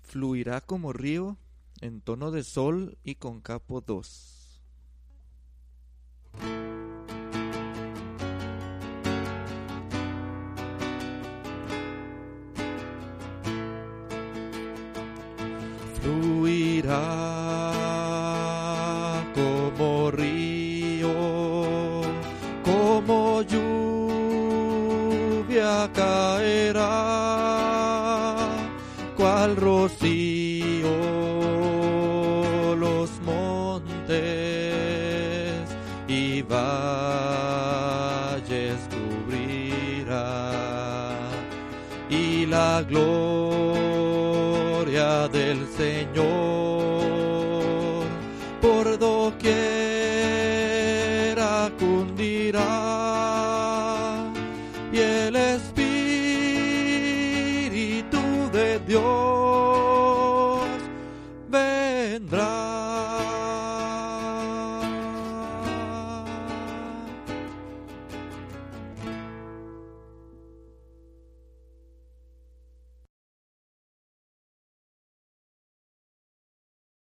Fluirá como río en tono de sol y con capo 2. Fluirá como río, como lluvia caerá, cual rocío los montes y valles cubrirá, y la gloria del Señor por doquiera cundirá, y el Espíritu